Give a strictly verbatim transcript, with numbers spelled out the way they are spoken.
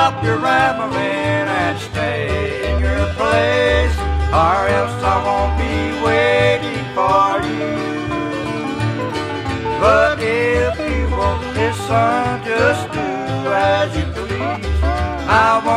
stop your rambling and stay in your place, or else I won't be waiting for you. But if you won't listen, just do as you please. I